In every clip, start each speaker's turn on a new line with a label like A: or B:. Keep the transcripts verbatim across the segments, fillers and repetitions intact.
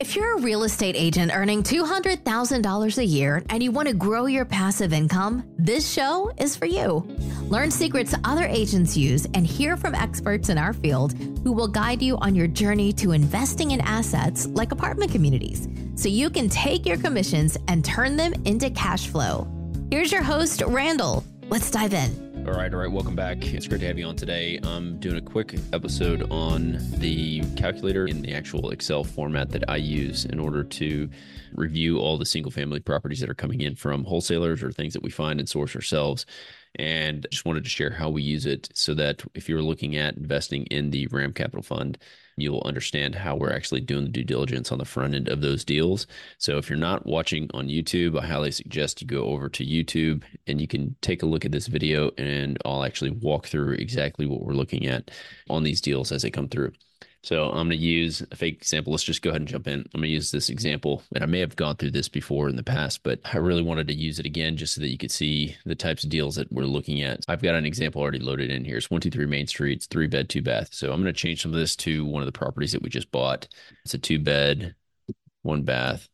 A: If you're a real estate agent earning two hundred thousand dollars a year and you want to grow your passive income, this show is for you. Learn secrets other agents use and hear from experts in our field who will guide you on your journey to investing in assets like apartment communities so you can take your commissions and turn them into cash flow. Here's your host, Randall. Let's dive in.
B: All right, all right. Welcome back. It's great to have you on today. I'm doing a quick episode on the calculator in the actual Excel format that I use in order to review all the single family properties that are coming in from wholesalers or things that we find and source ourselves. And I just wanted to share how we use it so that if you're looking at investing in the RAM Capital Fund, you'll understand how we're actually doing the due diligence on the front end of those deals. So if you're not watching on YouTube, I highly suggest you go over to YouTube and you can take a look at this video and I'll actually walk through exactly what we're looking at on these deals as they come through. So I'm going to use a fake example. Let's just go ahead and jump in. I'm going to use this example, and I may have gone through this before in the past, but I really wanted to use it again just so that you could see the types of deals that we're looking at. I've got an example already loaded in here. It's one two three Main Street. It's three bed, two bath. So I'm going to change some of this to one of the properties that we just bought. It's a two bed, one bath.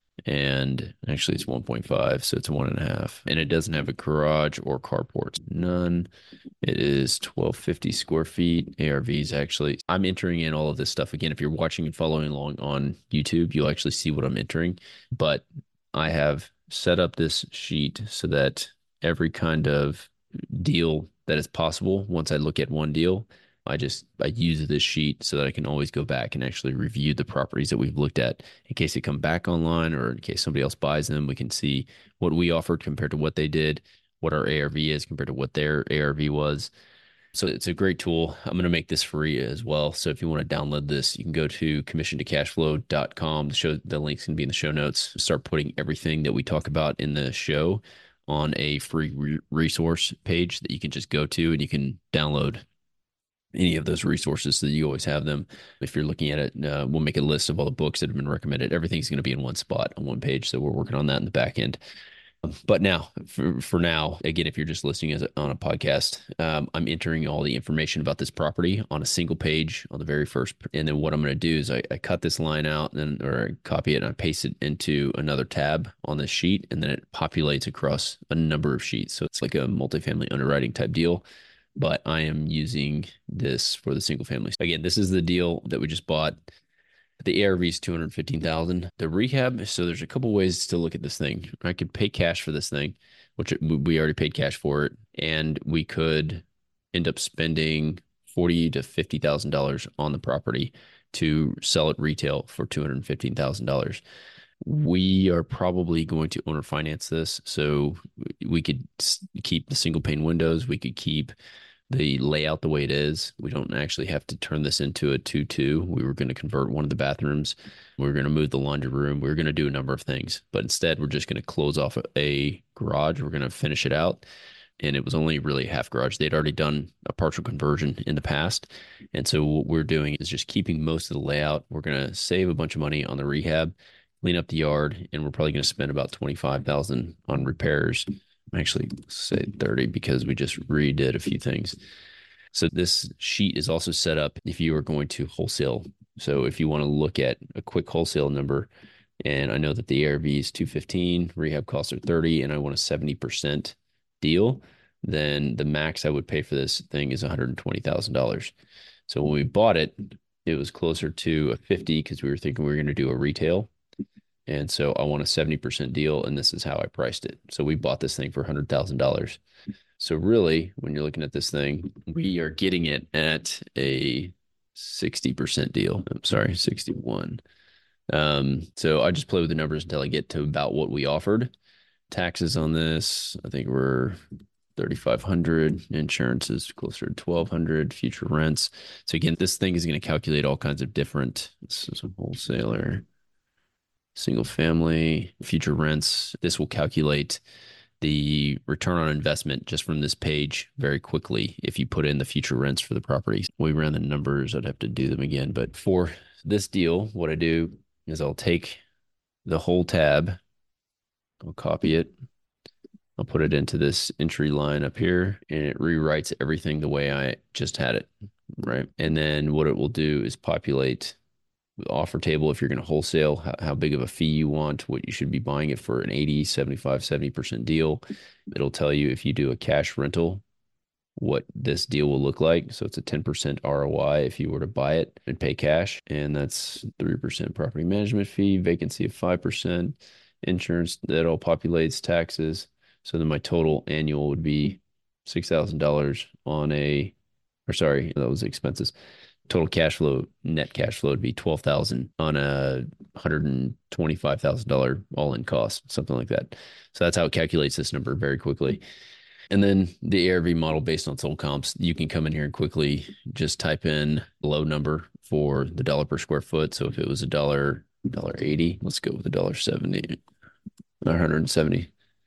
B: And actually it's one point five, so it's a one and a half, and it doesn't have a garage or carports. None. It is twelve fifty square feet. A R Vs, actually, I'm entering in all of this stuff. Again, if you're watching and following along on YouTube, you'll actually see what I'm entering, but I have set up this sheet so that every kind of deal that is possible, once I look at one deal, I just, I use this sheet so that I can always go back and actually review the properties that we've looked at in case they come back online or in case somebody else buys them. We can see what we offered compared to what they did, what our A R V is compared to what their A R V was. So it's a great tool. I'm going to make this free as well. So if you want to download this, you can go to commission to cashflow dot com. The show, the link's going to be in the show notes. Start putting everything that we talk about in the show on a free re- resource page that you can just go to and you can download any of those resources so that you always have them. If you're looking at it, uh, we'll make a list of all the books that have been recommended. Everything's going to be in one spot on one page. So we're working on that in the back end. But now, for, for now, again, if you're just listening as a, on a podcast, um, I'm entering all the information about this property on a single page on the very first. And then what I'm going to do is I, I cut this line out and or I copy it and I paste it into another tab on this sheet. And then it populates across a number of sheets. So it's like a multifamily underwriting type deal. But I am using this for the single family. Again, this is the deal that we just bought. The A R V is two hundred fifteen thousand dollars. The rehab, so there's a couple ways to look at this thing. I could pay cash for this thing, which we already paid cash for it, and we could end up spending forty thousand to fifty thousand dollars on the property to sell it retail for two hundred fifteen thousand dollars. We are probably going to owner finance this, so we could keep the single pane windows. We could keep the layout the way it is. We don't actually have to turn this into a two two. We were going to convert one of the bathrooms. We were going to move the laundry room. We were going to do a number of things, but instead we're just going to close off a garage. We're going to finish it out. And it was only really half garage. They'd already done a partial conversion in the past. And so what we're doing is just keeping most of the layout. We're going to save a bunch of money on the rehab, clean up the yard, and we're probably going to spend about twenty-five thousand dollars on repairs. Actually, say thirty because we just redid a few things. So this sheet is also set up if you are going to wholesale. So if you want to look at a quick wholesale number, and I know that the A R V is two fifteen, rehab costs are thirty, and I want a seventy percent deal, then the max I would pay for this thing is one hundred twenty thousand dollars. So when we bought it, it was closer to a fifty because we were thinking we were going to do a retail. And so I want a seventy percent deal, and this is how I priced it. So we bought this thing for one hundred thousand dollars. So really, when you're looking at this thing, we are getting it at a sixty percent deal. I'm sorry, sixty-one. Um, so I just play with the numbers until I get to about what we offered. Taxes on this, I think we're thirty-five hundred. Insurance is closer to twelve hundred. Future rents. So again, this thing is going to calculate all kinds of different. This is a wholesaler. Single family, future rents. This will calculate the return on investment just from this page very quickly if you put in the future rents for the properties. We ran the numbers. I'd have to do them again. But for this deal, what I do is I'll take the whole tab. I'll copy it. I'll put it into this entry line up here, and it rewrites everything the way I just had it, right? And then what it will do is populate offer table if you're going to wholesale, how, how big of a fee you want, what you should be buying it for an eighty, seventy-five, seventy percent deal. It'll tell you if you do a cash rental, what this deal will look like. So it's a ten percent R O I if you were to buy it and pay cash. And that's three percent property management fee, vacancy of five percent, insurance that all populates, taxes. So then my total annual would be six thousand dollars on a, or sorry, that was expenses. Total cash flow, net cash flow would be twelve thousand on a one hundred twenty-five thousand dollars all-in cost, something like that. So that's how it calculates this number very quickly. And then the A R V model based on sold comps, you can come in here and quickly just type in a low number for the dollar per square foot. So if it was a dollar, dollar eighty, let's go with a dollar seventy, one hundred seventy.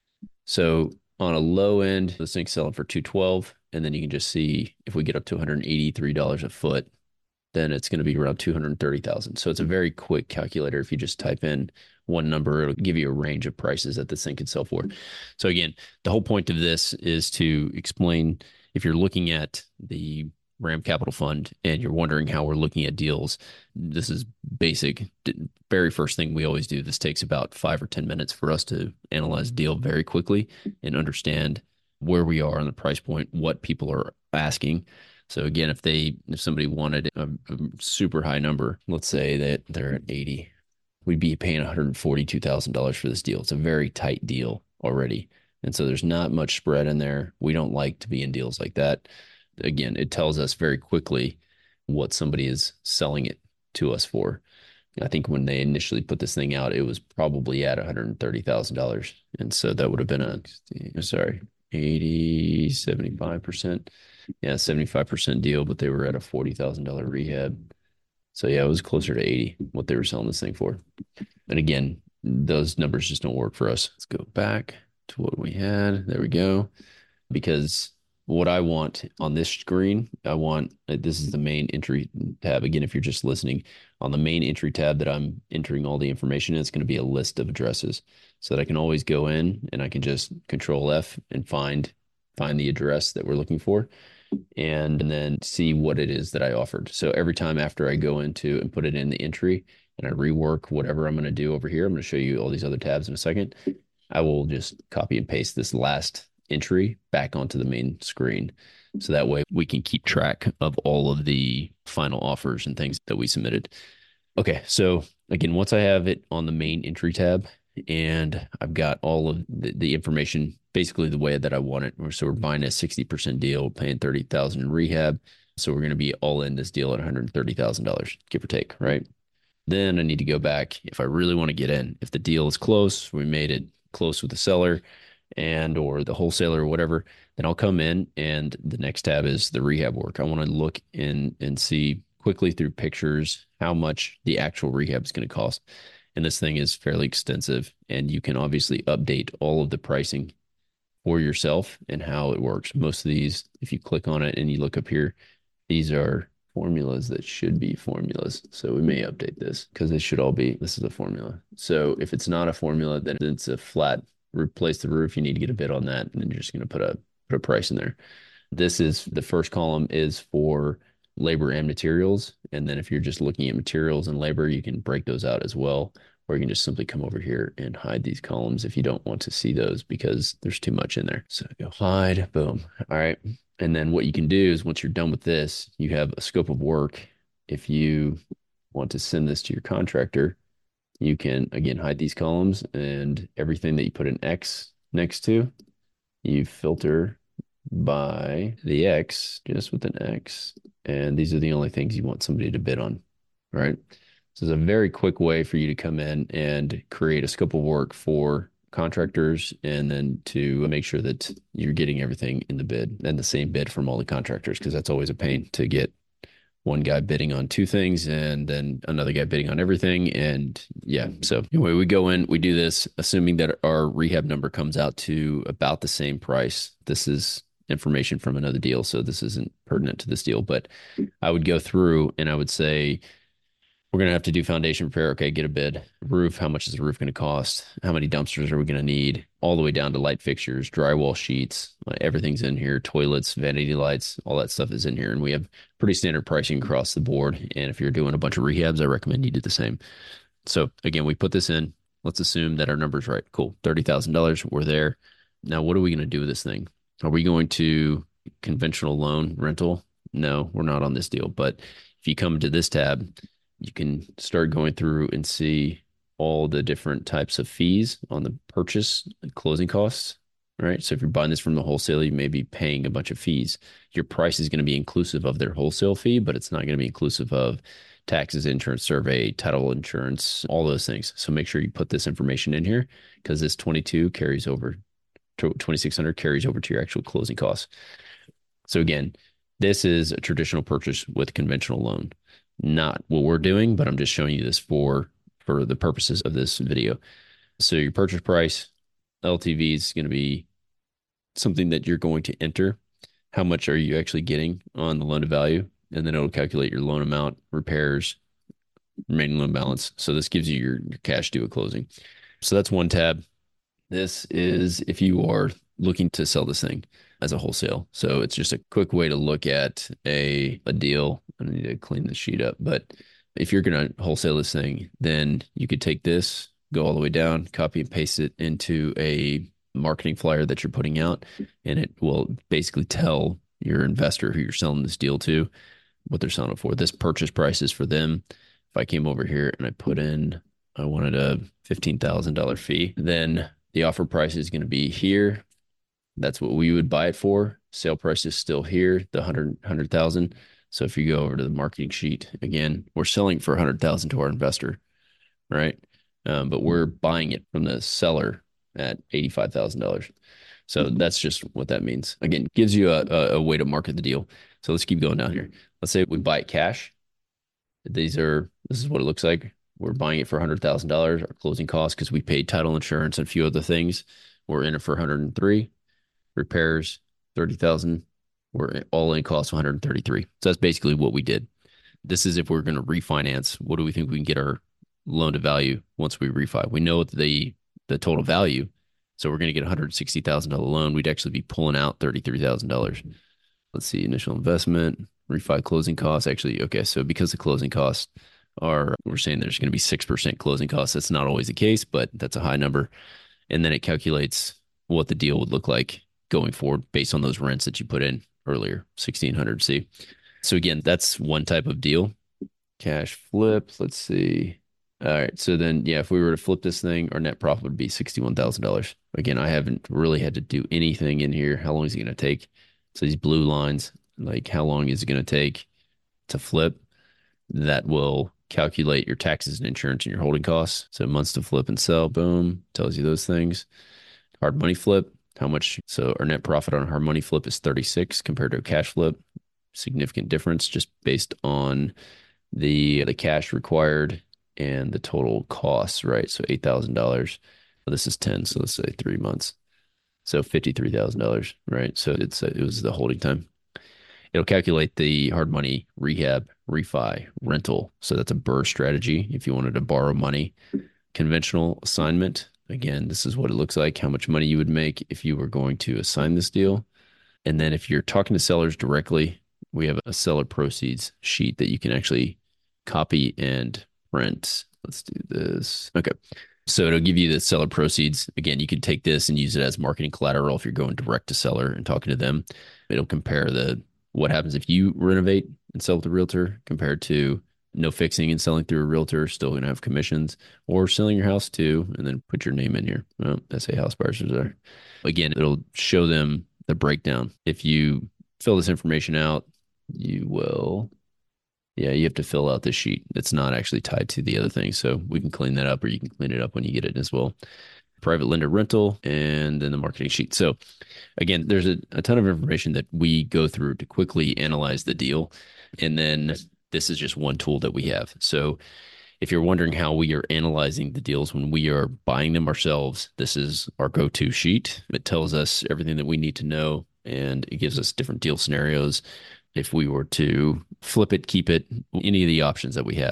B: So on a low end, this thing's selling for two twelve, and then you can just see if we get up to one hundred eighty-three dollars a foot, then it's going to be around two hundred thirty thousand. So it's a very quick calculator. If you just type in one number, it'll give you a range of prices that this thing could sell for. So again, the whole point of this is to explain, if you're looking at the Ram Capital Fund and you're wondering how we're looking at deals, this is basic. Very first thing we always do. This takes about five or ten minutes for us to analyze a deal very quickly and understand where we are on the price point, what people are asking. So again, if they, if somebody wanted a, a super high number, let's say that they're at eighty, we'd be paying one hundred forty-two thousand dollars for this deal. It's a very tight deal already. And so there's not much spread in there. We don't like to be in deals like that. Again, it tells us very quickly what somebody is selling it to us for. I think when they initially put this thing out, it was probably at one hundred thirty thousand dollars. And so that would have been a, sorry, eighty, seventy-five percent. Yeah, seventy-five percent deal, but they were at a forty thousand dollars rehab. So yeah, it was closer to eighty, what they were selling this thing for. And again, those numbers just don't work for us. Let's go back to what we had. There we go. Because what I want on this screen, I want, this is the main entry tab. Again, if you're just listening, on the main entry tab that I'm entering all the information in, it's going to be a list of addresses so that I can always go in and I can just control F and find, find the address that we're looking for. And, and then see what it is that I offered. So every time after I go into and put it in the entry and I rework whatever I'm going to do over here, I'm going to show you all these other tabs in a second. I will just copy and paste this last entry back onto the main screen. So that way we can keep track of all of the final offers and things that we submitted. Okay. So again, once I have it on the main entry tab and I've got all of the, the information basically the way that I want it. So we're buying a sixty percent deal, paying thirty thousand dollars in rehab. So we're going to be all in this deal at one hundred thirty thousand dollars, give or take, right? Then I need to go back if I really want to get in. If the deal is close, we made it close with the seller and or the wholesaler or whatever, then I'll come in and the next tab is the rehab work. I want to look in and see quickly through pictures how much the actual rehab is going to cost. And this thing is fairly extensive and you can obviously update all of the pricing for yourself and how it works. Most of these, if you click on it and you look up here, these are formulas that should be formulas. So we may update this because they should all be, this is a formula. So if it's not a formula, then it's a flat, replace the roof. You need to get a bid on that. And then you're just going to put a, put a price in there. This is, the first column is for labor and materials. And then if you're just looking at materials and labor, you can break those out as well. Or you can just simply come over here and hide these columns if you don't want to see those because there's too much in there. So go hide, boom. All right. And then what you can do is once you're done with this, you have a scope of work. If you want to send this to your contractor, you can, again, hide these columns and everything that you put an X next to, you filter by the X, just with an X. And these are the only things you want somebody to bid on, right? So it's a very quick way for you to come in and create a scope of work for contractors and then to make sure that you're getting everything in the bid and the same bid from all the contractors, because that's always a pain to get one guy bidding on two things and then another guy bidding on everything. And yeah, so anyway, we go in, we do this, assuming that our rehab number comes out to about the same price. This is information from another deal, so this isn't pertinent to this deal, but I would go through and I would say, We're going to have to do foundation repair. Okay, get a bid. Roof, how much is the roof going to cost? How many dumpsters are we going to need? All the way down to light fixtures, drywall sheets, uh, everything's in here. Toilets, vanity lights, all that stuff is in here. And we have pretty standard pricing across the board. And if you're doing a bunch of rehabs, I recommend you do the same. So again, we put this in. Let's assume that our number's right. Cool. thirty thousand dollars. We're there. Now, what are we going to do with this thing? Are we going to conventional loan rental? No, we're not on this deal. But if you come to this tab, you can start going through and see all the different types of fees on the purchase and closing costs, right? So if you're buying this from the wholesaler, you may be paying a bunch of fees. Your price is going to be inclusive of their wholesale fee, but it's not going to be inclusive of taxes, insurance survey, title insurance, all those things. So make sure you put this information in here because this twenty-two carries over, twenty-six hundred carries over to your actual closing costs. So again, this is a traditional purchase with conventional loan. Not what we're doing, but I'm just showing you this for for the purposes of this video. So your purchase price, L T V is going to be something that you're going to enter. How much are you actually getting on the loan to value? And then it'll calculate your loan amount, repairs, remaining loan balance. So this gives you your, your cash due at closing. So that's one tab. This is if you are looking to sell this thing as a wholesale. So it's just a quick way to look at a, a deal. I need to clean the sheet up, but if you're going to wholesale this thing, then you could take this, go all the way down, copy and paste it into a marketing flyer that you're putting out, and it will basically tell your investor who you're selling this deal to what they're selling it for. This purchase price is for them. If I came over here and I put in, I wanted a fifteen thousand dollars fee, then the offer price is going to be here. That's what we would buy it for. Sale price is still here, the one hundred thousand. So if you go over to the marketing sheet, again, we're selling for one hundred thousand to our investor, right? Um, but we're buying it from the seller at eighty-five thousand dollars. So that's just what that means. Again, gives you a, a, a way to market the deal. So let's keep going down here. Let's say we buy it cash. These are, this is what it looks like. We're buying it for one hundred thousand dollars. Our closing costs, because we paid title insurance and a few other things, we're in it for one hundred three. Repairs, thirty thousand. We're all in costs one hundred thirty-three. So that's basically what we did. This is if we're going to refinance. What do we think we can get our loan to value once we refi? We know the the total value. So we're going to get a one hundred sixty thousand dollars loan. We'd actually be pulling out thirty-three thousand dollars. Let's see, initial investment, refi closing costs. Actually, okay, so because the closing costs are, we're saying there's going to be six percent closing costs. That's not always the case, but that's a high number. And then it calculates what the deal would look like going forward based on those rents that you put in earlier, sixteen hundred C. So again, that's one type of deal. Cash flip, let's see. All right, so then, yeah, if we were to flip this thing, our net profit would be sixty-one thousand dollars. Again, I haven't really had to do anything in here. How long is it going to take? So these blue lines, like how long is it going to take to flip? That will calculate your taxes and insurance and your holding costs. So months to flip and sell, boom, tells you those things. Hard money flip, how much? So our net profit on a hard money flip is thirty-six compared to a cash flip. Significant difference just based on the the cash required and the total costs, right? So eight thousand dollars. This is ten, so let's say three months. So fifty-three thousand dollars, right? So it's it was the holding time. It'll calculate the hard money, rehab, refi, rental. So that's a B R R R R strategy if you wanted to borrow money. Conventional assignment. Again, this is what it looks like, how much money you would make if you were going to assign this deal. And then if you're talking to sellers directly, we have a seller proceeds sheet that you can actually copy and print. Let's do this. Okay. So it'll give you the seller proceeds. Again, you can take this and use it as marketing collateral if you're going direct to seller and talking to them. It'll compare the what happens if you renovate and sell with a realtor compared to no fixing and selling through a realtor, still going to have commissions, or selling your house too, and then put your name in here. Well, that's a house buyers are. Again, it'll show them the breakdown. If you fill this information out, you will, yeah, you have to fill out this sheet. It's not actually tied to the other thing. So we can clean that up, or you can clean it up when you get it as well. Private lender rental, and then the marketing sheet. So again, there's a, a ton of information that we go through to quickly analyze the deal. And then this is just one tool that we have. So if you're wondering how we are analyzing the deals when we are buying them ourselves, this is our go-to sheet. It tells us everything that we need to know, and it gives us different deal scenarios if we were to flip it, keep it, any of the options that we have.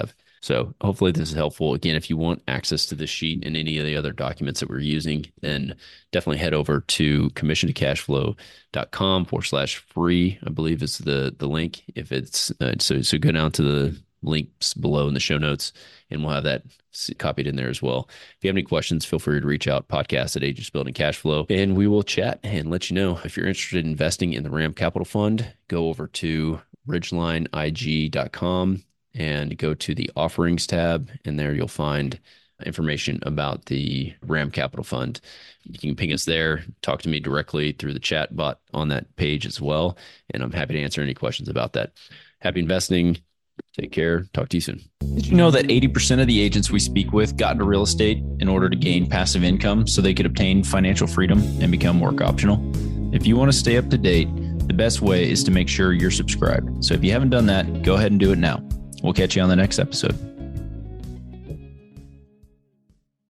B: So hopefully this is helpful. Again, if you want access to this sheet and any of the other documents that we're using, then definitely head over to commission to cashflow dot com forward slash free, I believe is the, the link. If it's uh, so, so go down to the links below in the show notes and we'll have that copied in there as well. If you have any questions, feel free to reach out, podcast at Agents Building Cashflow, and we will chat and let you know. If you're interested in investing in the RAM Capital Fund, go over to ridgeline I G dot com and go to the offerings tab, and there you'll find information about the RAM Capital Fund. You can ping us there, talk to me directly through the chat bot on that page as well, and I'm happy to answer any questions about that. Happy investing. Take care. Talk to you soon.
C: Did you know that eighty percent of the agents we speak with got into real estate in order to gain passive income so they could obtain financial freedom and become work optional? If you want to stay up to date, the best way is to make sure you're subscribed. So if you haven't done that, go ahead and do it now. We'll catch you on the next episode.